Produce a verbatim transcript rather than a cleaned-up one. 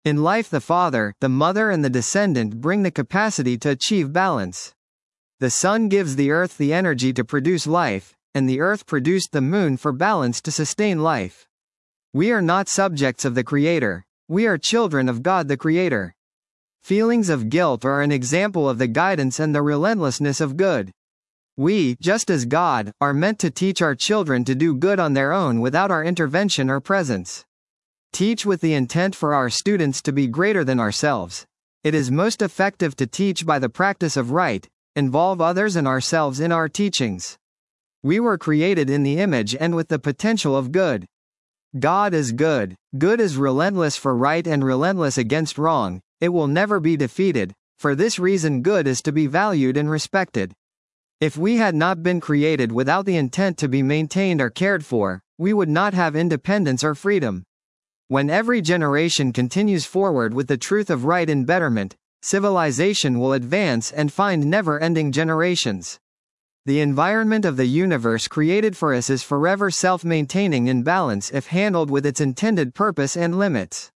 In life, the father, the mother, and the descendant bring the capacity to achieve balance. The sun gives the earth the energy to produce life, and the earth produced the moon for balance to sustain life. We are not subjects of the Creator. We are children of God the Creator. Feelings of guilt are an example of the guidance and the relentlessness of good. We, just as God, are meant to teach our children to do good on their own without our intervention or presence. Teach with the intent for our students to be greater than ourselves. It is most effective to teach by the practice of right, involve others and ourselves in our teachings. We were created in the image and with the potential of good. God is good. Good is relentless for right and relentless against wrong. It will never be defeated. For this reason, good is to be valued and respected. If we had not been created without the intent to be maintained or cared for, we would not have independence or freedom. When every generation continues forward with the truth of right and betterment, civilization will advance and find never-ending generations. The environment of the universe created for us is forever self-maintaining in balance if handled with its intended purpose and limits.